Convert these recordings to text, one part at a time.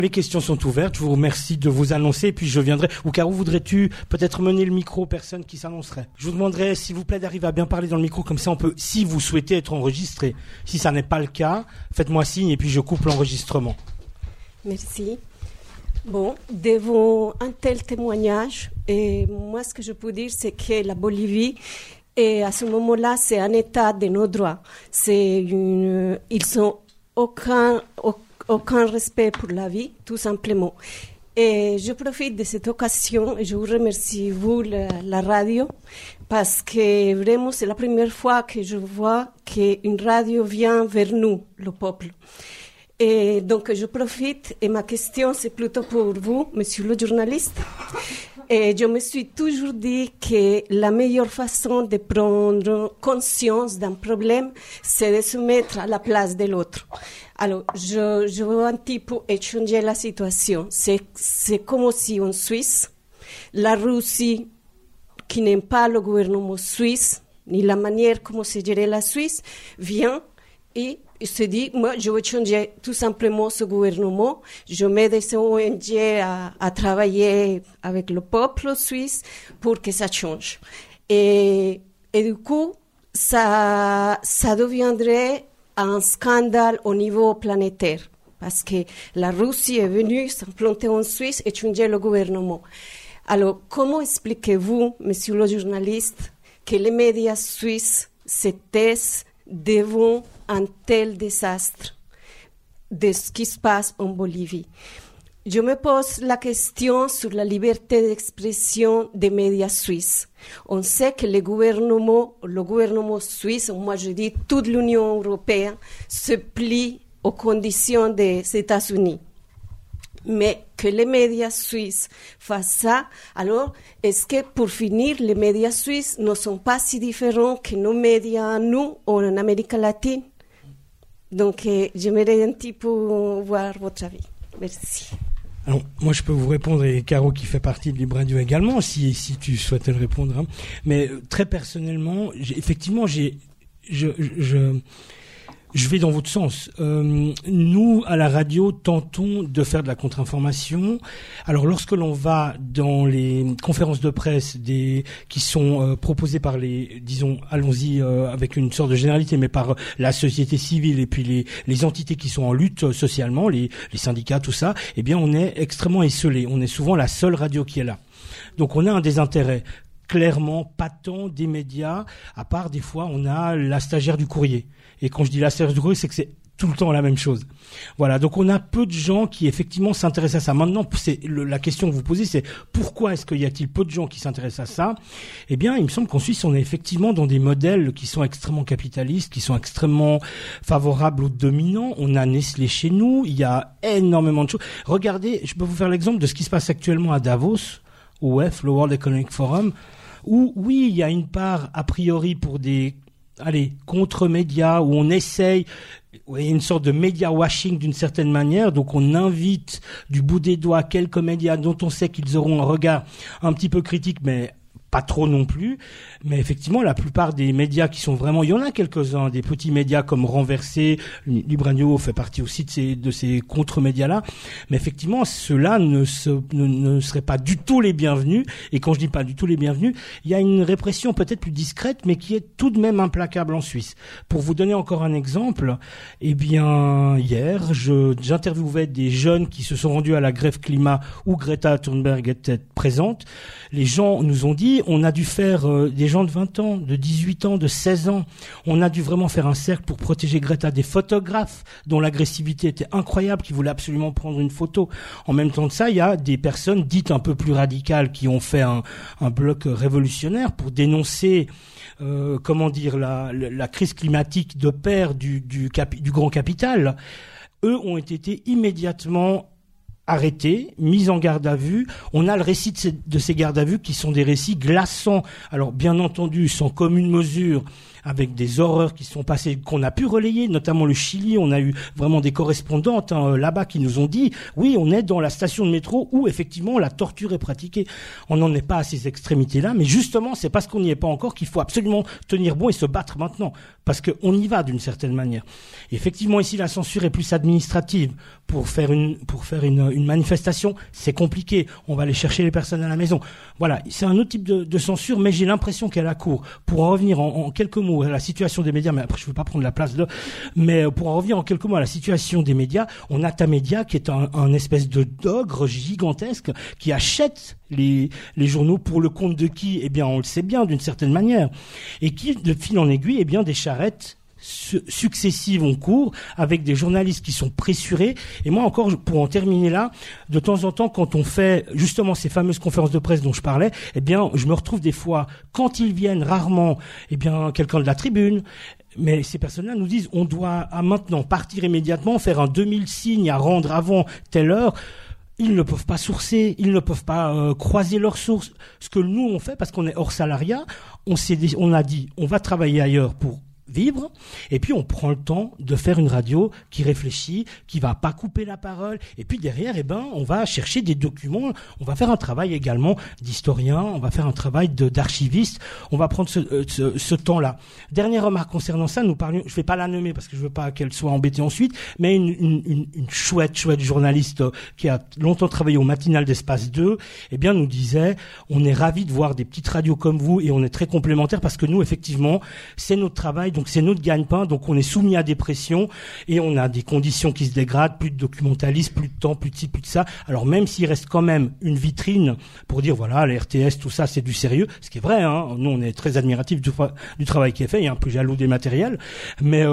Les questions sont ouvertes, je vous remercie de vous annoncer et puis je viendrai. Ou Caro, voudrais-tu peut-être mener le micro aux personnes qui s'annonceraient? Je vous demanderai s'il vous plaît d'arriver à bien parler dans le micro, comme ça on peut, si vous souhaitez être enregistré. Si ça n'est pas le cas, faites-moi signe et puis je coupe l'enregistrement. Merci. Bon, devant un tel témoignage, et moi ce que je peux dire c'est que la Bolivie, et à ce moment-là, c'est un état de nos droits. Ils n'ont aucun respect pour la vie, tout simplement. Et je profite de cette occasion et je vous remercie, vous, la radio, parce que vraiment, c'est la première fois que je vois qu'une radio vient vers nous, le peuple. Et donc, je profite et ma question, c'est plutôt pour vous, monsieur le journaliste. Et je me suis toujours dit que la meilleure façon de prendre conscience d'un problème, c'est de se mettre à la place de l'autre. Alors, je veux un petit peu échanger la situation. C'est comme si en Suisse, la Russie, qui n'aime pas le gouvernement suisse, ni la manière comment se gérer la Suisse, vient et se dit, moi, je veux changer tout simplement ce gouvernement. Je mets des ONG à travailler avec le peuple suisse pour que ça change. Et du coup, ça deviendrait un scandale au niveau planétaire. Parce que la Russie est venue s'implanter en Suisse et changer le gouvernement. Alors, comment expliquez-vous, monsieur le journaliste, que les médias suisses se taisent devant un tel désastre de ce qui se passe en Bolivie? Je me pose la question sur la liberté d'expression des médias suisses. On sait que le gouvernement suisse, moi je dis toute l'Union européenne, se plie aux conditions des États-Unis. Mais que les médias suisses fassent ça, alors est-ce que pour finir, les médias suisses ne sont pas si différents que nos médias, nous, en Amérique latine? Donc, j'aimerais un petit peu voir votre avis. Merci. Alors, moi, je peux vous répondre, et Caro qui fait partie de Libre Radio également, si tu souhaitais le répondre. Hein. Mais très personnellement, je vais dans votre sens. Nous, à la radio, tentons de faire de la contre-information. Alors, lorsque l'on va dans les conférences de presse qui sont proposées par disons, allons-y avec une sorte de généralité, mais par la société civile et puis les entités qui sont en lutte socialement, les syndicats, tout ça, eh bien, on est extrêmement esseulés. On est souvent la seule radio qui est là. Donc, on a un désintérêt clairement patent des médias, à part des fois, on a la stagiaire du courrier. Et quand je dis la stagiaire du courrier, c'est que c'est tout le temps la même chose. Voilà, donc on a peu de gens qui effectivement s'intéressent à ça. Maintenant, la question que vous posez, c'est pourquoi est-ce qu'il y a-t-il peu de gens qui s'intéressent à ça? Eh bien, il me semble qu'en Suisse, on est effectivement dans des modèles qui sont extrêmement capitalistes, qui sont extrêmement favorables aux dominants. On a Nestlé chez nous, il y a énormément de choses. Regardez, je peux vous faire l'exemple de ce qui se passe actuellement à Davos, au WEF, le World Economic Forum, où, oui, il y a une part, a priori, pour des contre-médias, où on essaye, une sorte de média washing d'une certaine manière, donc on invite du bout des doigts quelques médias dont on sait qu'ils auront un regard un petit peu critique, mais pas trop non plus, mais effectivement la plupart des médias qui sont vraiment, il y en a quelques-uns, des petits médias comme Renversé, Libre Radio fait partie aussi de ces contre-médias-là, mais effectivement ceux-là ne seraient pas du tout les bienvenus, et quand je dis pas du tout les bienvenus, il y a une répression peut-être plus discrète, mais qui est tout de même implacable en Suisse. Pour vous donner encore un exemple, eh bien hier, j'interviewais des jeunes qui se sont rendus à la grève climat où Greta Thunberg était présente. Les gens nous ont dit, on a dû faire des gens de 20 ans, de 18 ans, de 16 ans. On a dû vraiment faire un cercle pour protéger Greta. Des photographes dont l'agressivité était incroyable, qui voulaient absolument prendre une photo. En même temps de ça, il y a des personnes dites un peu plus radicales qui ont fait un bloc révolutionnaire pour dénoncer la crise climatique de pair du grand capital. Eux ont été immédiatement arrêtés, mis en garde à vue. On a le récit de ces gardes à vue qui sont des récits glaçants. Alors, bien entendu, sans commune mesure avec des horreurs qui sont passées, qu'on a pu relayer, notamment le Chili. On a eu vraiment des correspondantes là-bas qui nous ont dit, oui, on est dans la station de métro où effectivement la torture est pratiquée. On n'en est pas à ces extrémités-là, mais justement, c'est parce qu'on n'y est pas encore qu'il faut absolument tenir bon et se battre maintenant, parce qu'on y va d'une certaine manière. Et effectivement, ici, la censure est plus administrative. Pour faire une manifestation, c'est compliqué. On va aller chercher les personnes à la maison. Voilà, c'est un autre type de censure, mais j'ai l'impression qu'elle a cours. Pour en revenir en quelques mots à la situation des médias, mais après je ne veux pas prendre la place mais pour en revenir en quelques mots à la situation des médias, on a Tamedia qui est un espèce d'ogre gigantesque qui achète les journaux pour le compte de qui? Eh bien, on le sait bien d'une certaine manière. Et qui, de fil en aiguille, eh bien, des charrettes successives en cours avec des journalistes qui sont pressurés. Et moi encore, pour en terminer là, de temps en temps, quand on fait justement ces fameuses conférences de presse dont je parlais, eh bien, je me retrouve des fois, quand ils viennent rarement, eh bien, quelqu'un de la tribune, mais ces personnes-là nous disent, on doit maintenant partir immédiatement, faire un 2000 signes à rendre avant telle heure. Ils ne peuvent pas sourcer, ils ne peuvent pas croiser leurs sources. Ce que nous on fait, parce qu'on est hors salariat, on a dit, on va travailler ailleurs pour vivre, et puis on prend le temps de faire une radio qui réfléchit, qui va pas couper la parole, et puis derrière, eh ben, on va chercher des documents, on va faire un travail également d'historien, on va faire un travail d'archiviste, on va prendre ce temps-là. Dernière remarque concernant ça, nous parlions, je vais pas la nommer parce que je veux pas qu'elle soit embêtée ensuite, mais une chouette journaliste qui a longtemps travaillé au matinal d'Espace 2, eh bien, nous disait, on est ravis de voir des petites radios comme vous, et on est très complémentaires parce que nous, effectivement, c'est notre travail, donc c'est notre gagne-pain, donc on est soumis à des pressions et on a des conditions qui se dégradent, plus de documentalistes, plus de temps, plus de ci, plus de ça. Alors même s'il reste quand même une vitrine pour dire voilà, la RTS, tout ça, c'est du sérieux, ce qui est vrai, hein. Nous on est très admiratifs du travail qui est fait, et un peu jaloux des matériels, mais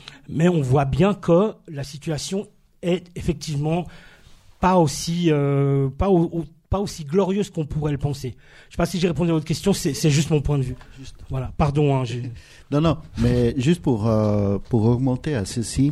on voit bien que la situation est effectivement pas aussi glorieuse qu'on pourrait le penser. Je sais pas si j'ai répondu à votre question, c'est juste mon point de vue. Voilà, pardon. Non, mais juste pour augmenter à ceci,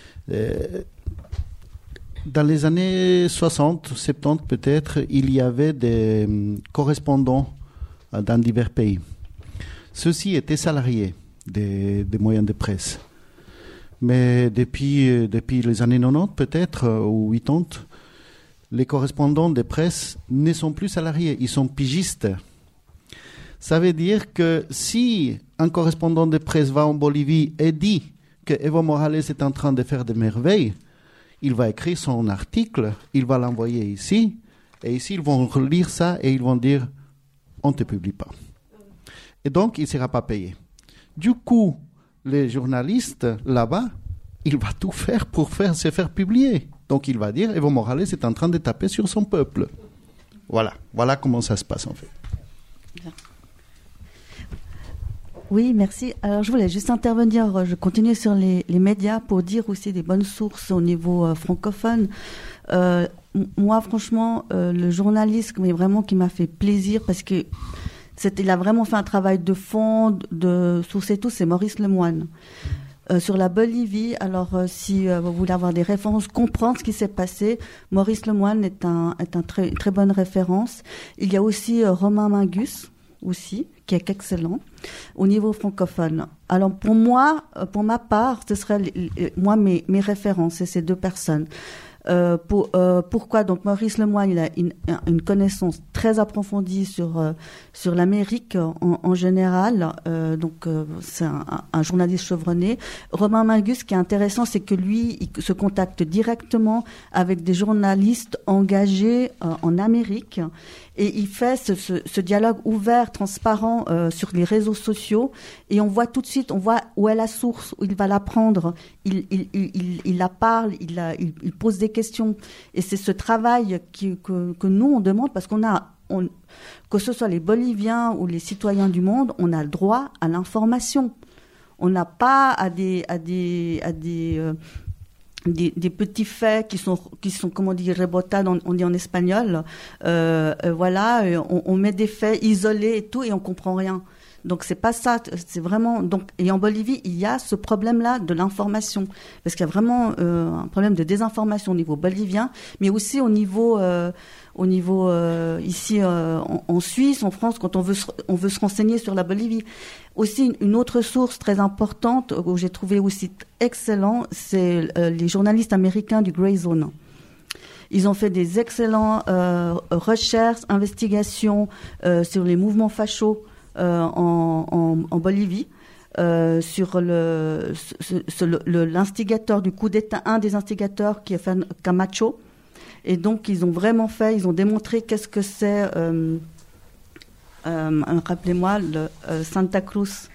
dans les années 60, 70 peut-être, il y avait des correspondants dans divers pays. Ceux-ci étaient salariés des moyens de presse. Mais depuis les années 90 peut-être, ou 80, les correspondants de presse ne sont plus salariés, ils sont pigistes. Ça veut dire que si un correspondant de presse va en Bolivie et dit que Evo Morales est en train de faire des merveilles, il va écrire son article, il va l'envoyer ici, et ici ils vont lire ça et ils vont dire « on ne te publie pas ». Et donc il ne sera pas payé. Du coup, les journalistes là-bas, il va tout faire pour se faire publier. Donc il va dire Evo Morales est en train de taper sur son peuple. Voilà comment ça se passe en fait. Bien. Oui, merci. Alors je voulais juste intervenir, je continue sur les médias pour dire aussi des bonnes sources au niveau francophone. Moi franchement, le journaliste vraiment qui m'a fait plaisir parce que il a vraiment fait un travail de fond, de sourcer tout, c'est Maurice Lemoine. Sur la Bolivie, alors si vous voulez avoir des références, comprendre ce qui s'est passé, Maurice Lemoine est une très bonne référence. Il y a aussi Romain Mingus, aussi, qui est excellent au niveau francophone. Alors pour moi, pour ma part, ce serait mes références, c'est ces deux personnes. Pourquoi donc Maurice Lemoine, il a une connaissance très approfondie sur l'Amérique en général, c'est un journaliste chevronné. Romain Mingus, ce qui est intéressant, c'est que lui, il se contacte directement avec des journalistes engagés en Amérique et il fait ce dialogue ouvert, transparent sur les réseaux sociaux et on voit tout de suite, on voit où est la source, où il va la prendre, il la parle, il pose des questions et c'est ce travail que nous on demande parce que ce soit les Boliviens ou les citoyens du monde, on a le droit à l'information. On n'a pas à des petits faits qui sont comment dire rebotades, on dit en espagnol. On met des faits isolés et tout et on comprend rien. Donc c'est pas ça, c'est vraiment donc et en Bolivie il y a ce problème-là de l'information parce qu'il y a vraiment un problème de désinformation au niveau bolivien, mais aussi au niveau ici en Suisse, en France, quand on veut se renseigner sur la Bolivie. Aussi une autre source très importante où j'ai trouvé aussi excellent, c'est les journalistes américains du Grey Zone. Ils ont fait des excellents recherches, investigations sur les mouvements fachos en Bolivie, sur l'instigateur du coup d'État, un des instigateurs qui est Camacho. Et donc ils ont démontré qu'est-ce que c'est, rappelez-moi, le Santa Cruz.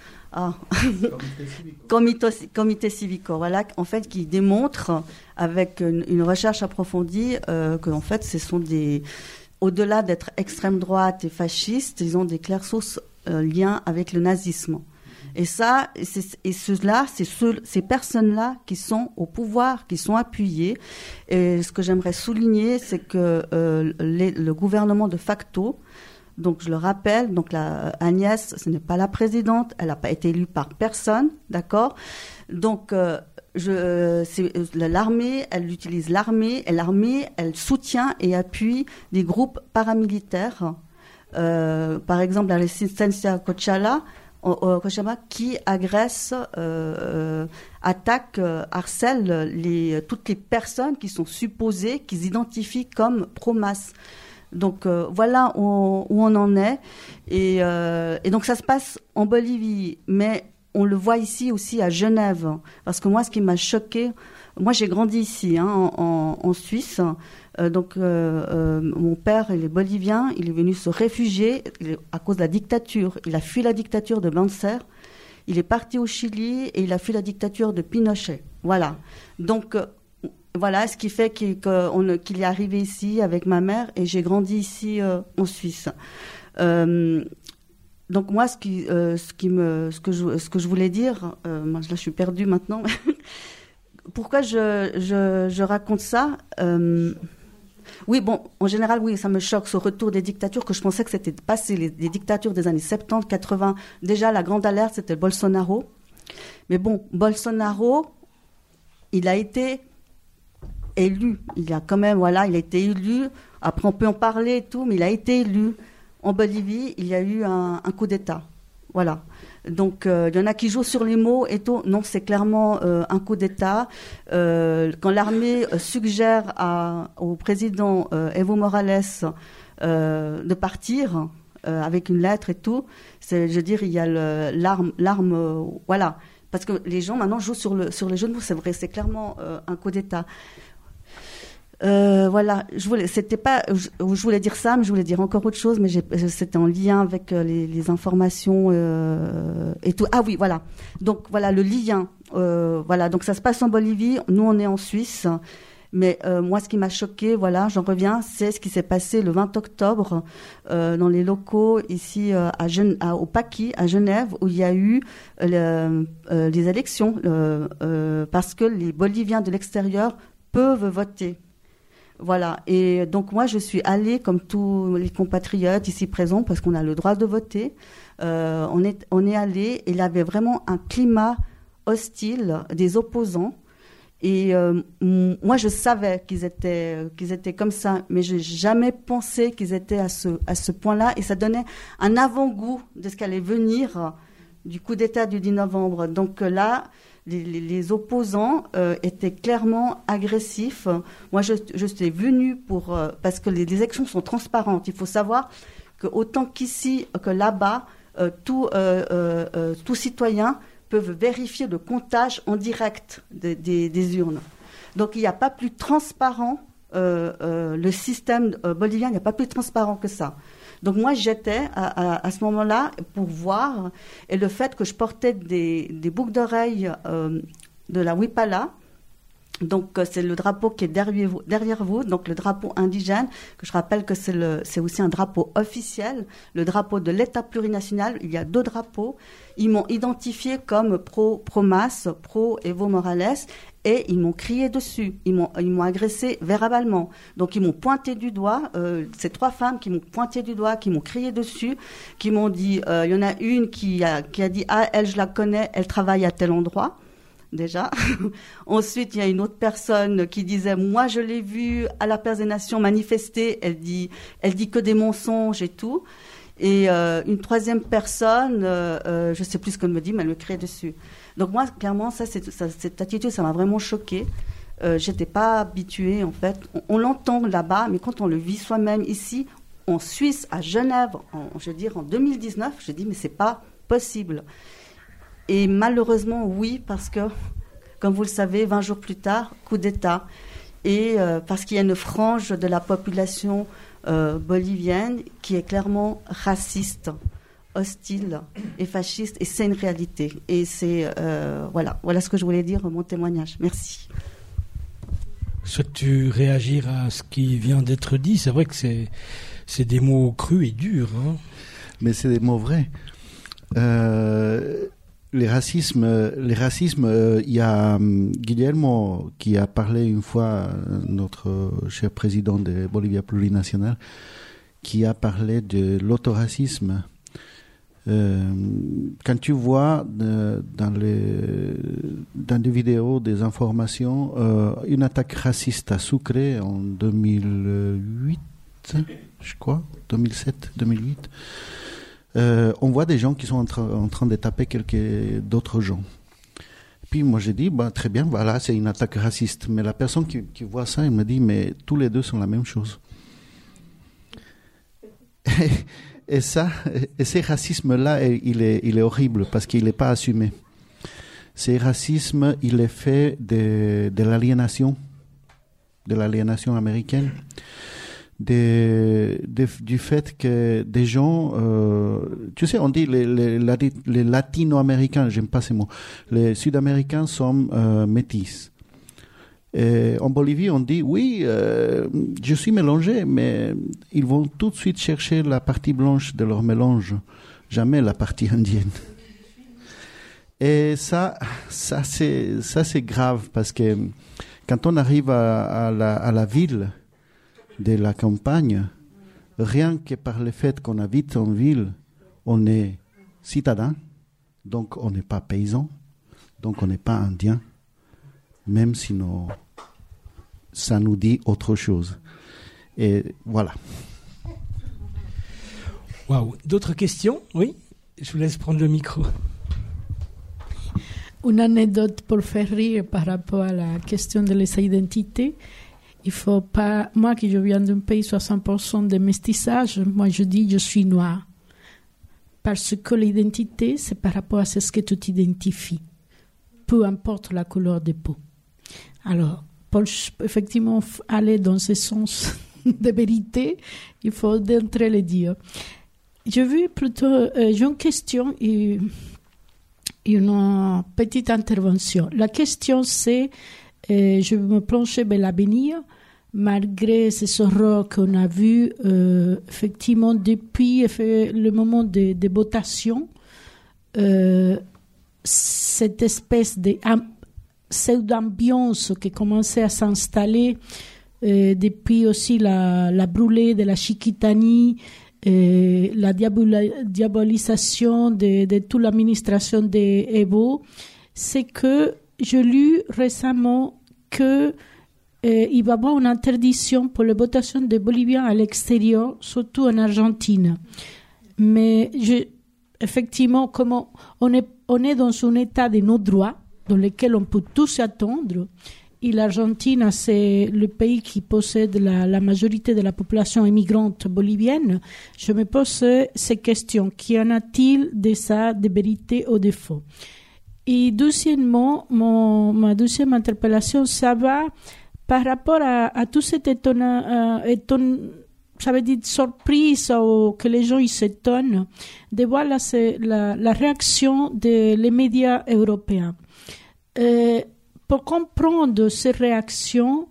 Comité Civico, voilà, en fait, qui démontre avec une recherche approfondie que en fait, ce sont au-delà d'être extrême droite et fascistes, ils ont des clairs sources liens avec le nazisme. Et ça, ces personnes-là qui sont au pouvoir, qui sont appuyées. Et ce que j'aimerais souligner, c'est que le gouvernement de facto, donc je le rappelle, donc Agnès, ce n'est pas la présidente, elle n'a pas été élue par personne, d'accord. Donc l'armée, elle utilise l'armée, et l'armée, elle soutient et appuie des groupes paramilitaires. Par exemple, la Resistencia Cochala, qui agresse, attaque, harcèle toutes les personnes qui sont supposées, qu'ils identifient comme pro-masse. Donc voilà où on en est. Et donc ça se passe en Bolivie, mais on le voit ici aussi à Genève. Parce que moi, ce qui m'a choqué, moi j'ai grandi ici, en Suisse. Donc mon père, il est bolivien, il est venu se réfugier à cause de la dictature. Il a fui la dictature de Banzer, il est parti au Chili et il a fui la dictature de Pinochet. Voilà. Donc voilà ce qui fait qu'il est arrivé ici avec ma mère et j'ai grandi ici en Suisse. Donc moi ce que je voulais dire, moi là je suis perdue maintenant. Pourquoi je raconte ça? Oui, bon, en général, oui, ça me choque, ce retour des dictatures, que je pensais que c'était passé, les dictatures des années 70, 80. Déjà, la grande alerte, c'était Bolsonaro. Mais bon, Bolsonaro, il a été élu. Il a quand même, voilà, il a été élu. Après, on peut en parler et tout, mais il a été élu. En Bolivie, il y a eu un coup d'État. Voilà. Donc, il y en a qui jouent sur les mots et tout. Non, c'est clairement un coup d'État. Quand l'armée suggère au président Evo Morales de partir avec une lettre et tout, je veux dire, il y a l'arme, voilà. Parce que les gens maintenant jouent sur le jeu de mots. C'est vrai, c'est clairement un coup d'État. Voilà, je voulais dire ça, mais je voulais dire encore autre chose, mais c'était en lien avec les informations et tout. Ah oui, voilà. Donc voilà le lien. Voilà, donc ça se passe en Bolivie. Nous, on est en Suisse. Mais moi, ce qui m'a choqué, voilà, j'en reviens, c'est ce qui s'est passé le 20 octobre dans les locaux ici au Paqui, à Genève, où il y a eu les élections, parce que les Boliviens de l'extérieur peuvent voter. Voilà, et donc moi je suis allée comme tous les compatriotes ici présents parce qu'on a le droit de voter. On est allé et il y avait vraiment un climat hostile des opposants. Et moi je savais qu'ils étaient comme ça, mais je n'ai jamais pensé qu'ils étaient à ce point-là. Et ça donnait un avant-goût de ce qu'allait venir du coup d'État du 10 novembre. Donc là, les opposants étaient clairement agressifs. Moi, je suis venue parce que les élections sont transparentes. Il faut savoir que autant qu'ici que là-bas, tout citoyen peuvent vérifier le comptage en direct des urnes. Donc, il n'y a pas plus transparent, le système bolivien, il n'y a pas plus transparent que ça. Donc moi, j'étais à ce moment-là pour voir, et le fait que je portais des boucles d'oreilles de la Huipala, donc c'est le drapeau qui est derrière vous, donc le drapeau indigène, que je rappelle que c'est aussi un drapeau officiel, le drapeau de l'État plurinational. Il y a 2 drapeaux. Ils m'ont identifié comme pro-Mas, pro-Evo Morales, et ils m'ont crié dessus, ils m'ont agressé verbalement. Donc ils m'ont pointé du doigt, ces 3 femmes qui m'ont pointé du doigt, qui m'ont crié dessus, qui m'ont dit, il y en a une qui a dit, ah, elle, je la connais, elle travaille à tel endroit. Déjà. Ensuite, il y a une autre personne qui disait, moi, je l'ai vue à la Place des Nations manifester. Elle dit que des mensonges et tout. Et une troisième personne, je sais plus ce qu'elle me dit, mais elle me criait dessus. Donc moi, clairement, cette attitude, ça m'a vraiment choquée. J'étais pas habituée, en fait. On l'entend là-bas, mais quand on le vit soi-même ici, en Suisse, à Genève, en 2019, je dis, mais c'est pas possible. Et malheureusement, oui, parce que, comme vous le savez, 20 jours plus tard, coup d'État. Et parce qu'il y a une frange de la population bolivienne qui est clairement raciste, hostile et fasciste. Et c'est une réalité. Et c'est, voilà ce que je voulais dire, mon témoignage. Merci. Souhaites-tu réagir à ce qui vient d'être dit? C'est vrai que c'est des mots crus et durs. Hein. Mais c'est des mots vrais. Les racismes, il y a Guillermo qui a parlé une fois, notre cher président de Bolivia Plurinationale, qui a parlé de l'autoracisme. Quand tu vois dans des vidéos, des informations, une attaque raciste à Sucre en 2008, je crois, 2007, 2008, on voit des gens qui sont en train de taper d'autres gens. Puis moi j'ai dit, très bien, voilà, c'est une attaque raciste. Mais la personne qui voit ça, elle me dit, mais tous les deux sont la même chose. Et ces racismes-là, il est horrible parce qu'il n'est pas assumé. Ces racismes, il est fait de l'aliénation américaine. Du fait que des gens, tu sais, on dit les latino-américains, j'aime pas ces mots, les sud-américains sont métis. Et en Bolivie, on dit, oui, je suis mélangé, mais ils vont tout de suite chercher la partie blanche de leur mélange, jamais la partie indienne. Et ça c'est grave, parce que quand on arrive à la ville, de la campagne, rien que par le fait qu'on habite en ville, on est citadin, donc on n'est pas paysan, donc on n'est pas indien, même si ça nous dit autre chose. Et voilà. Waouh. D'autres questions? Oui, je vous laisse prendre le micro. Une anecdote pour faire rire par rapport à la question de les identités. Il faut pas, moi qui je viens d'un pays 60% de mestissage, moi je dis je suis noire. Parce que l'identité, c'est par rapport à ce que tu t'identifies. Peu importe la couleur de peau. Alors, pour effectivement aller dans ce sens de vérité, il faut d'entrée le dire. J'ai vu plutôt, j'ai une question et une petite intervention. La question c'est, je vais me pencher vers l'avenir, malgré ces horreurs qu'on a vues, effectivement, depuis le moment de votation, cette espèce de pseudo-ambiance qui commençait à s'installer depuis aussi la brûlée de la Chiquitanie, la diabolisation de toute l'administration d'Evo, c'est que j'ai lu récemment que il va y avoir une interdiction pour les votations des Boliviens à l'extérieur, surtout en Argentine. Mais effectivement, comme on est dans un état de nos droits, dans lequel on peut tous attendre, et l'Argentine, c'est le pays qui possède la majorité de la population immigrante bolivienne, je me pose ces questions. Qu'y en a-t-il de ça, de vérité ou de faux? Et deuxièmement, ma deuxième interpellation, ça va par rapport à tout cet ça veut dire surprise ou que les gens ils s'étonnent de voir la réaction des médias européens. Pour comprendre ces réactions,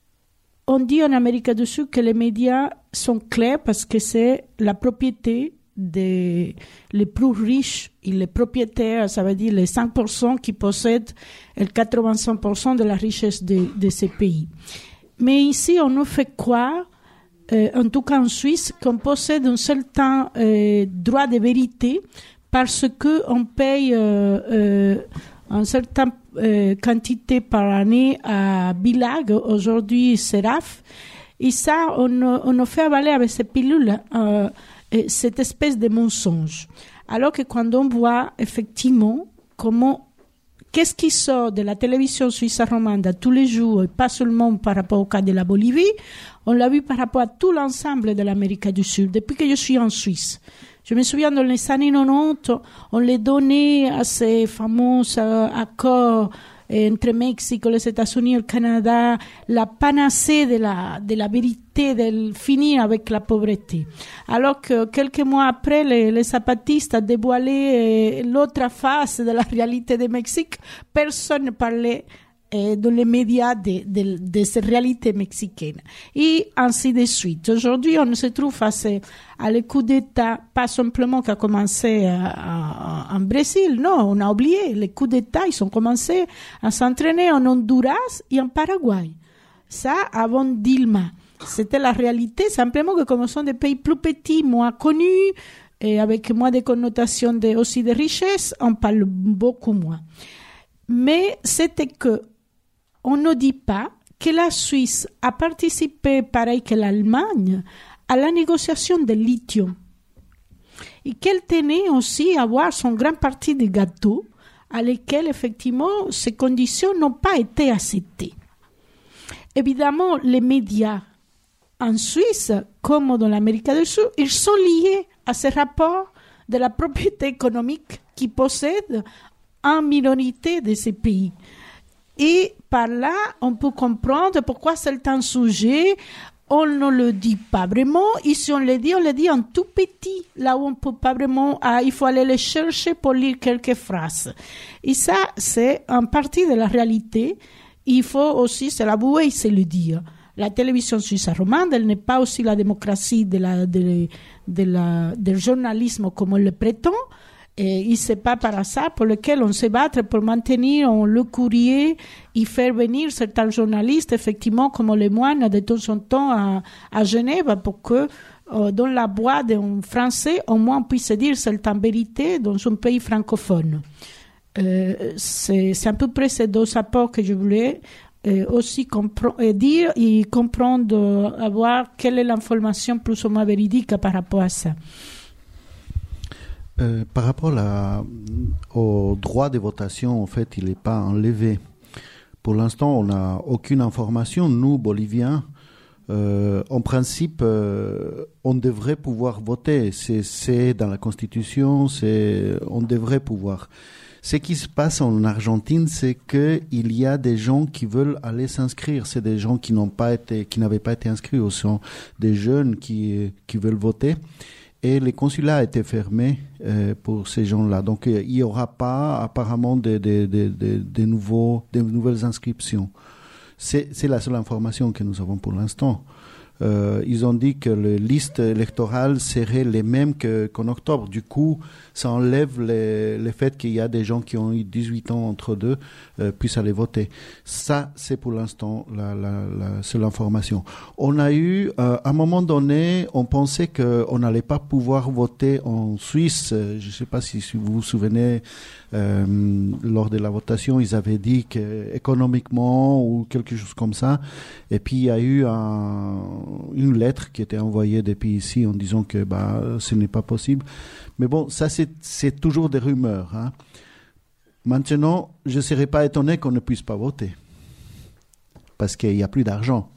on dit en Amérique du Sud que les médias sont clairs parce que c'est la propriété les plus riches et les propriétaires, ça veut dire les 5% qui possèdent le 85% de la richesse de ces pays. Mais ici, on nous fait croire, en tout cas en Suisse, qu'on possède un certain droit de vérité parce qu'on paye une certaine quantité par année à Bilag, aujourd'hui Seraf, et ça, on nous fait avaler avec ces pilules cette espèce de mensonge. Alors que quand on voit effectivement qu'est-ce qui sort de la télévision suisse romande tous les jours, et pas seulement par rapport au cas de la Bolivie, on l'a vu par rapport à tout l'ensemble de l'Amérique du Sud, depuis que je suis en Suisse. Je me souviens, dans les années 90, on les donnait à ces fameux accords entre Mexique, les États-Unis et le Canada, la panacée de la vérité, de finir avec la pauvreté. Alors que quelques mois après, les zapatistes ont dévoilé l'autre face de la réalité du Mexique, personne ne parlait dans les médias de cette réalité mexicaine. Et ainsi de suite. Aujourd'hui, on se trouve face à le coup d'État, pas simplement qui a commencé en Brésil, non, on a oublié, les coups d'État, ils ont commencé à s'entraîner en Honduras et en Paraguay. Ça, avant Dilma. C'était la réalité, simplement que comme ce sont des pays plus petits, moins connus, et avec moins de connotations aussi de richesse, on parle beaucoup moins. Mais c'était que on ne dit pas que la Suisse a participé, pareil que l'Allemagne, à la négociation de lithium. Et qu'elle tenait aussi à avoir son grand parti de gâteau, à lesquels, effectivement, ces conditions n'ont pas été acceptées. Évidemment, les médias en Suisse, comme dans l'Amérique du Sud, ils sont liés à ces rapports de la propriété économique qui possèdent en minorité de ces pays. Et par là, on peut comprendre pourquoi certains sujets, on ne le dit pas vraiment. Et si on le dit en tout petit, là où on ne peut pas vraiment, il faut aller les chercher pour lire quelques phrases. Et ça, c'est en partie de la réalité. Il faut aussi se l'avouer et se le dire. La télévision suisse romande, elle n'est pas aussi la démocratie du journalisme comme on le prétend. Et ce n'est pas par hasard pour lequel on se bat pour maintenir le courrier et faire venir certains journalistes, effectivement, comme les moines, de temps en temps à Genève, pour que dans la voix d'un Français, au moins on puisse dire certaines vérités dans un pays francophone. C'est à peu près ces deux apports que je voulais aussi dire et comprendre, avoir quelle est l'information plus ou moins véridique par rapport à ça. Par rapport au droit de votation, en fait, il n'est pas enlevé. Pour l'instant, on n'a aucune information. Nous, Boliviens, en principe, on devrait pouvoir voter. C'est dans la Constitution, on devrait pouvoir. Ce qui se passe en Argentine, c'est qu'il y a des gens qui veulent aller s'inscrire. C'est des gens qui n'avaient pas été inscrits, ou sont des jeunes qui veulent voter. Et les consulats étaient fermés pour ces gens-là. Donc, il n'y aura pas apparemment de nouvelles inscriptions. C'est la seule information que nous avons pour l'instant. Ils ont dit que les listes électorales seraient les mêmes qu'en octobre. Du coup, ça enlève le fait qu'il y a des gens qui ont eu 18 ans entre deux puissent aller voter. Ça, c'est pour l'instant la seule information. On a eu, à un moment donné, on pensait qu'on n'allait pas pouvoir voter en Suisse. Je ne sais pas si vous vous souvenez, lors de la votation, ils avaient dit qu'économiquement ou quelque chose comme ça. Et puis, il y a eu une lettre qui était envoyée depuis ici en disant que ce n'est pas possible. Mais bon, ça c'est toujours des rumeurs. Hein. Maintenant, je ne serais pas étonné qu'on ne puisse pas voter. Parce qu'il n'y a plus d'argent.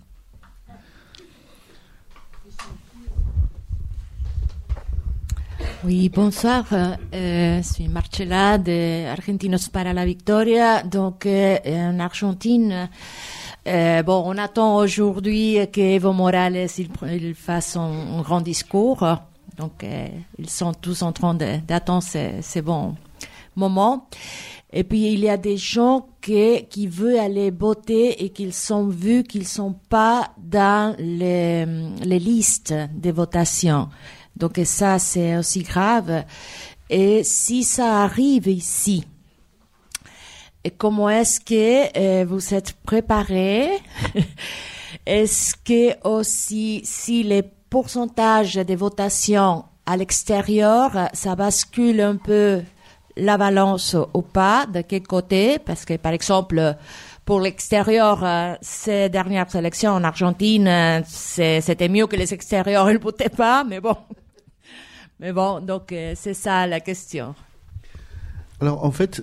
Oui, bonsoir. Je suis Marcella de Argentinos para la Victoria. Donc, en Argentine, on attend aujourd'hui qu'Evo Morales il fasse un grand discours. Donc, ils sont tous en train d'attendre ces bons moments. Et puis, il y a des gens qui veulent aller voter et qu'ils sont vus qu'ils sont pas dans les listes de votation. Donc ça, c'est aussi grave. Et si ça arrive ici, et comment est-ce que vous êtes préparés? Est-ce que aussi, si les pourcentages de votation à l'extérieur, ça bascule un peu la balance ou pas, de quel côté? Parce que, par exemple, pour l'extérieur, ces dernières élections en Argentine, c'était mieux que les extérieurs ne votaient pas, mais bon. Mais bon, donc c'est ça la question. Alors en fait,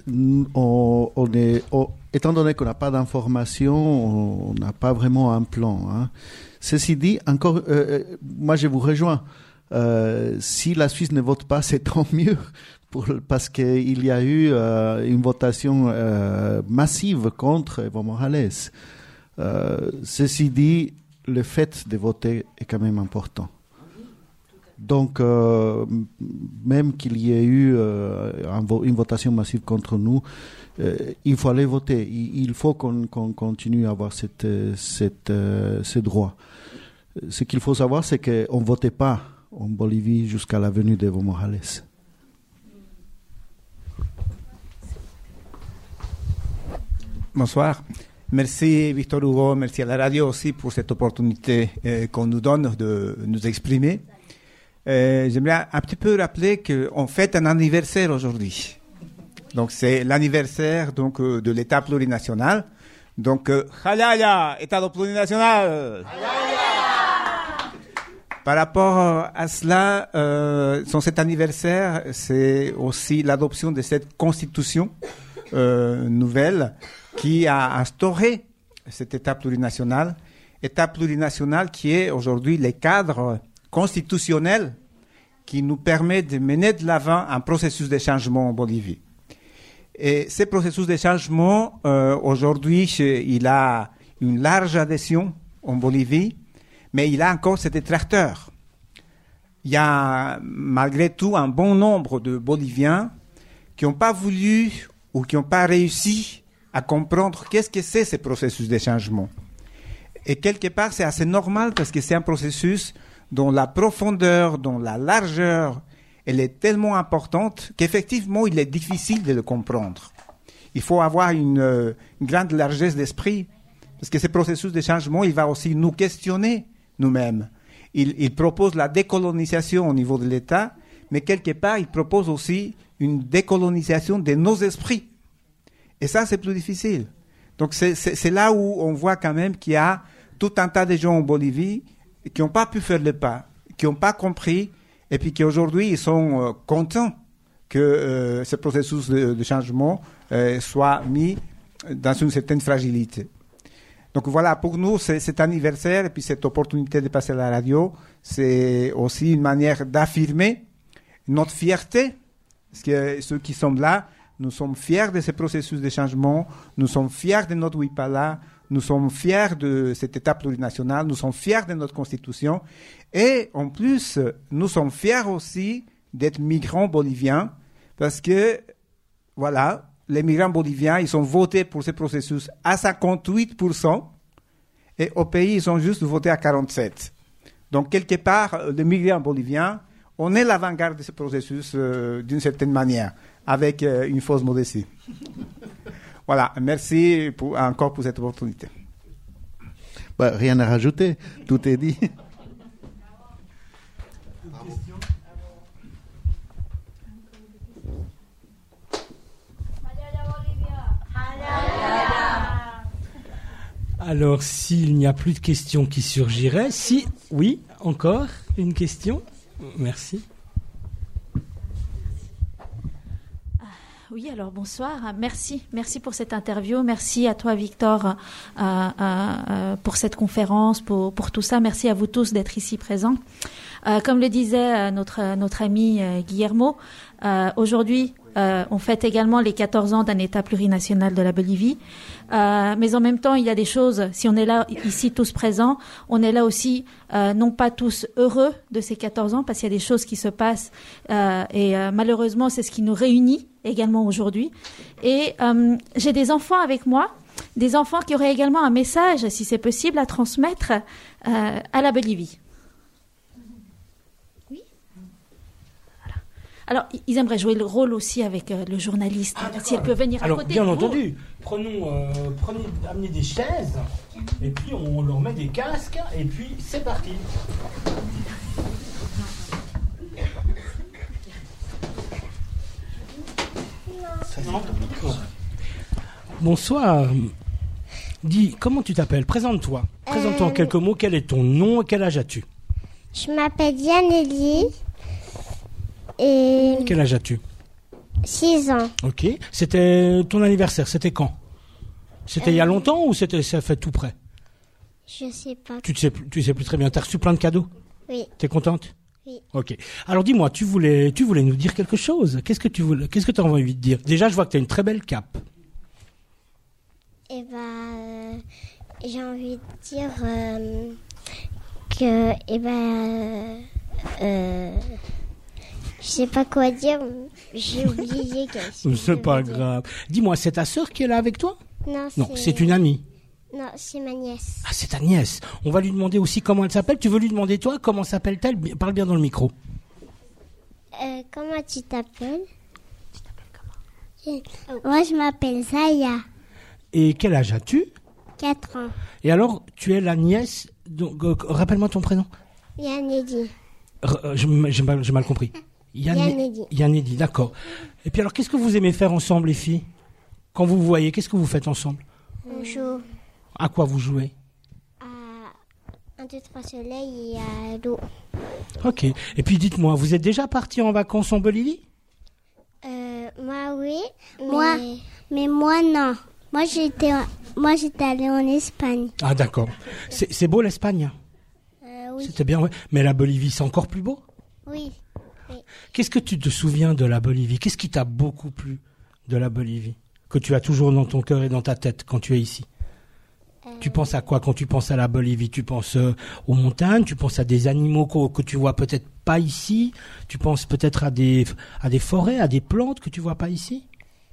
étant donné qu'on n'a pas d'informations, on n'a pas vraiment un plan. Hein. Ceci dit, encore, moi je vous rejoins. Si la Suisse ne vote pas, c'est tant mieux, parce qu'il y a eu une votation massive contre Evo Morales. Ceci dit, le fait de voter est quand même important. Donc, même qu'il y ait eu une votation massive contre nous, il faut aller voter. Il faut qu'on continue à avoir ce droit. Ce qu'il faut savoir, c'est qu'on ne votait pas en Bolivie jusqu'à la venue d'Evo Morales. Bonsoir. Merci Victor Hugo, merci à la radio aussi pour cette opportunité qu'on nous donne de nous exprimer. J'aimerais un petit peu rappeler qu'on fête un anniversaire aujourd'hui. Donc c'est l'anniversaire donc de l'État plurinational. Donc Halaya, État plurinational. Par rapport à cela, sur cet anniversaire, c'est aussi l'adoption de cette constitution nouvelle qui a instauré cet État plurinational qui est aujourd'hui le cadre constitutionnel qui nous permet de mener de l'avant un processus de changement en Bolivie. Et ce processus de changement, aujourd'hui, il a une large adhésion en Bolivie, mais il a encore ses détracteurs. Il y a malgré tout un bon nombre de Boliviens qui n'ont pas voulu ou qui n'ont pas réussi à comprendre qu'est-ce que c'est ce processus de changement. Et quelque part, c'est assez normal parce que c'est un processus dont la profondeur, dont la largeur, elle est tellement importante qu'effectivement, il est difficile de le comprendre. Il faut avoir une grande largesse d'esprit parce que ce processus de changement, il va aussi nous questionner nous-mêmes. Il propose la décolonisation au niveau de l'État, mais quelque part, il propose aussi une décolonisation de nos esprits. Et ça, c'est plus difficile. Donc, c'est là où on voit quand même qu'il y a tout un tas de gens en Bolivie qui n'ont pas pu faire le pas, qui n'ont pas compris, et puis qui aujourd'hui, ils sont contents que ce processus de changement soit mis dans une certaine fragilité. Donc voilà, pour nous, cet anniversaire et puis cette opportunité de passer à la radio, c'est aussi une manière d'affirmer notre fierté, parce que ceux qui sont là, nous sommes fiers de ce processus de changement, nous sommes fiers de notre Wipala, nous sommes fiers de cet État plurinational, nous sommes fiers de notre Constitution, et en plus, nous sommes fiers aussi d'être migrants boliviens, parce que, voilà, les migrants boliviens, ils ont voté pour ce processus à 58%, et au pays, ils ont juste voté à 47%. Donc, quelque part, les migrants boliviens, on est l'avant-garde de ce processus d'une certaine manière, avec une fausse modestie. Voilà, merci encore pour cette opportunité. Bah, rien à rajouter, tout est dit. Alors, s'il n'y a plus de questions qui surgiraient, oui, encore une question. Merci. Oui, alors bonsoir. Merci pour cette interview. Merci à toi, Victor, pour cette conférence, pour tout ça. Merci à vous tous d'être ici présents. Comme le disait notre ami Guillermo, aujourd'hui, on fête également les 14 ans d'un État plurinational de la Bolivie. Mais en même temps, il y a des choses, si on est là, ici, tous présents, on est là aussi, non pas tous heureux de ces 14 ans, parce qu'il y a des choses qui se passent, et malheureusement, c'est ce qui nous réunit également aujourd'hui. Et j'ai des enfants avec moi, des enfants qui auraient également un message, si c'est possible, à transmettre à la Bolivie. Oui. Alors, ils aimeraient jouer le rôle aussi avec le journaliste. Si elle peut venir à Alors, côté. bien entendu, amenez des chaises, et puis on leur met des casques, et puis c'est parti. Bonsoir. Dis, comment tu t'appelles? Présente-toi. Présente-toi en quelques mots. Quel est ton nom et quel âge as-tu? Je m'appelle Yaneli et Quel âge as-tu? 6 ans. Ok. C'était ton anniversaire, c'était quand? C'était il y a longtemps ou ça fait tout près? Je sais pas. Tu sais plus très bien. T'as reçu plein de cadeaux? Oui. T'es contente? Oui. Ok. Alors dis-moi, tu voulais nous dire quelque chose. Qu'est-ce que tu as envie de dire? Déjà, je vois que tu as une très belle cape. Et j'ai envie de dire que je sais pas quoi dire. J'ai oublié quelque chose. C'est pas grave. Dis-moi, c'est ta sœur qui est là avec toi? Non, c'est une amie. Non, c'est ma nièce. Ah, c'est ta nièce. On va lui demander aussi comment elle s'appelle. Tu veux lui demander toi comment s'appelle-t-elle? Parle bien dans le micro. Comment tu t'appelles? Moi, je m'appelle Zaya. Et quel âge as-tu? 4 ans. Et alors, tu es la nièce... Donc, rappelle-moi ton prénom. Yanedi. J'ai mal compris. Yanedi. Yanedi, d'accord. Et puis alors, qu'est-ce que vous aimez faire ensemble, les filles? Quand vous vous voyez, qu'est-ce que vous faites ensemble? On joue À quoi vous jouez? à 1, 2, 3 soleil et à l'eau. Ok. Et puis dites-moi, vous êtes déjà partis en vacances en Bolivie? Moi, oui. Mais moi, non. Moi, j'étais allée en Espagne. Ah, d'accord. C'est beau l'Espagne? Oui. C'était bien, ouais. Mais la Bolivie, c'est encore plus beau? Oui. Qu'est-ce que tu te souviens de la Bolivie? Qu'est-ce qui t'a beaucoup plu de la Bolivie? Que tu as toujours dans ton cœur et dans ta tête quand tu es ici? Tu penses à quoi quand tu penses à la Bolivie? Tu penses aux montagnes? Tu penses à des animaux que tu vois peut-être pas ici? Tu penses peut-être à des forêts, à des plantes que tu vois pas ici?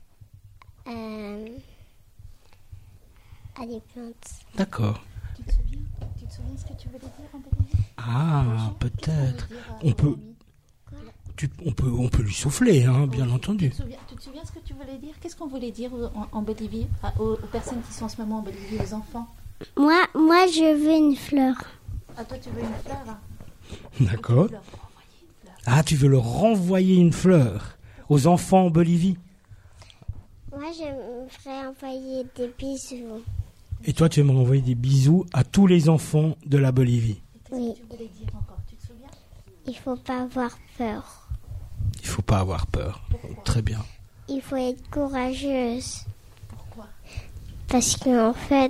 À des plantes. D'accord. Tu te souviens ce que tu voulais dire en Bolivie? Ah, peut-être. On peut lui souffler, hein, bien entendu. Tu te souviens ce que tu voulais dire? Qu'est-ce qu'on voulait dire en Bolivie, aux personnes qui sont en ce moment en Bolivie, aux enfants? Moi, je veux une fleur. Ah, toi, tu veux une fleur? D'accord. Ah, tu veux leur renvoyer une fleur aux enfants en Bolivie? Moi, je me ferais envoyer des bisous. Et toi, tu veux me renvoyer des bisous à tous les enfants de la Bolivie? Oui. Qu'est-ce que tu voulais dire encore? Tu te souviens? Il faut pas avoir peur. Il faut pas avoir peur. Pourquoi? Très bien. Il faut être courageuse. Pourquoi? Parce qu'en fait,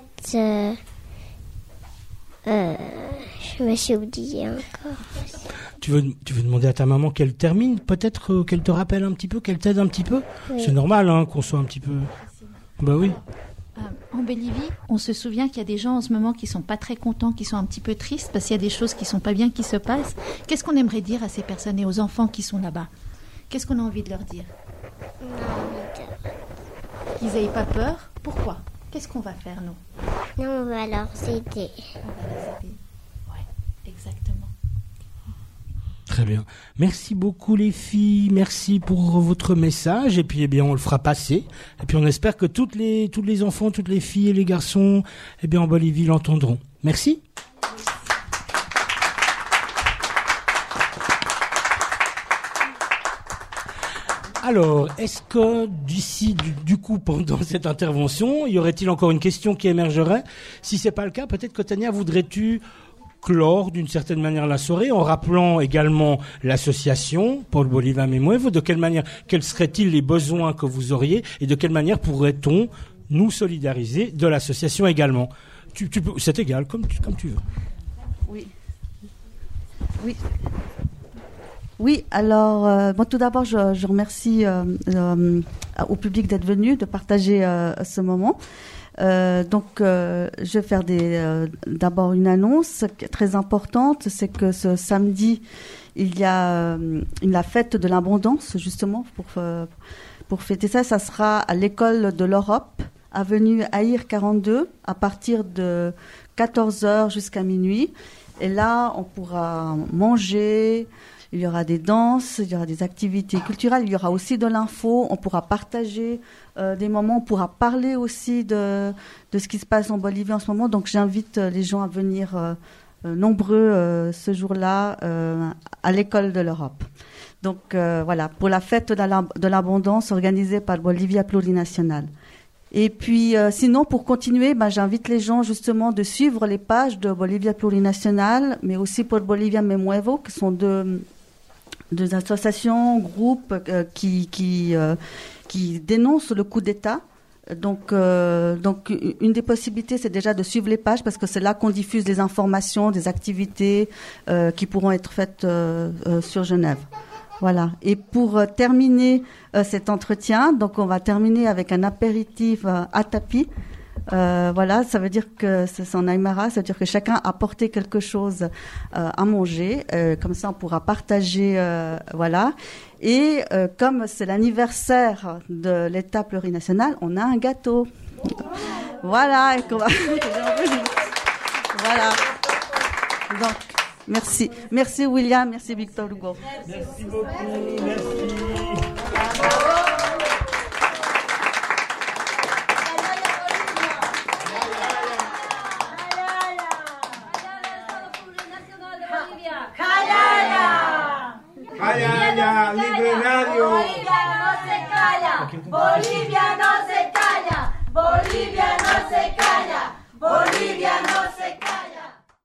je me suis oubliée encore. Tu veux demander à ta maman qu'elle termine, peut-être qu'elle te rappelle un petit peu, qu'elle t'aide un petit peu? Oui. C'est normal, hein, qu'on soit un petit peu... Bah oui. En Bolivie, on se souvient qu'il y a des gens en ce moment qui sont pas très contents, qui sont un petit peu tristes parce qu'il y a des choses qui sont pas bien qui se passent. Qu'est-ce qu'on aimerait dire à ces personnes et aux enfants qui sont là-bas? Qu'est-ce qu'on a envie de leur dire? Qu'ils n'aient pas peur. Pourquoi? Qu'est-ce qu'on va faire, nous? Non, on va leur aider. On va les aider. Ouais, exactement. Très bien. Merci beaucoup les filles, merci pour votre message et puis eh bien on le fera passer et puis on espère que tous les enfants, toutes les filles et les garçons eh bien en Bolivie l'entendront. Merci. Alors, est-ce que d'ici, du coup, pendant cette intervention, y aurait-il encore une question qui émergerait? Si c'est pas le cas, peut-être que Tania, voudrais-tu clore d'une certaine manière la soirée en rappelant également l'association Paul Bolívar Memuevo, de quelle manière, quels seraient-ils les besoins que vous auriez et de quelle manière pourrait-on nous solidariser de l'association également? Tu peux, c'est égal, comme tu veux. Oui. Oui. Oui, alors, tout d'abord, je remercie au public d'être venu, de partager ce moment. Je vais faire d'abord une annonce très importante, c'est que ce samedi, il y a la fête de l'abondance, justement, pour fêter ça. Ça sera à l'école de l'Europe, avenue Aïr 42, à partir de 14h jusqu'à minuit. Et là, on pourra manger, il y aura des danses, il y aura des activités culturelles, il y aura aussi de l'info, on pourra partager des moments, on pourra parler aussi de ce qui se passe en Bolivie en ce moment. Donc j'invite les gens à venir nombreux ce jour-là à l'école de l'Europe. Donc voilà, pour la fête de l'abondance organisée par Bolivia Plurinacional. Et puis, sinon, pour continuer, j'invite les gens justement de suivre les pages de Bolivia Plurinacional, mais aussi pour Bolivia Me Muevo, qui sont deux associations, groupes qui dénoncent le coup d'État. Donc, une des possibilités, c'est déjà de suivre les pages, parce que c'est là qu'on diffuse des informations, des activités qui pourront être faites sur Genève. Voilà. Et pour terminer cet entretien, donc on va terminer avec un apéritif à tapis. Voilà, ça veut dire que c'est en Aymara, ça veut dire que chacun a apporté quelque chose à manger. Comme ça, on pourra partager. Voilà. Et comme c'est l'anniversaire de l'État plurinational, on a un gâteau. Voilà. Et qu'on va... Voilà. Donc. Merci. Merci William, merci Victor Hugo. Merci beaucoup, merci. ¡Calla, libre radio! Bolivia no se calla, Bolivia no se calla, Bolivia no se calla, Bolivia no se calla.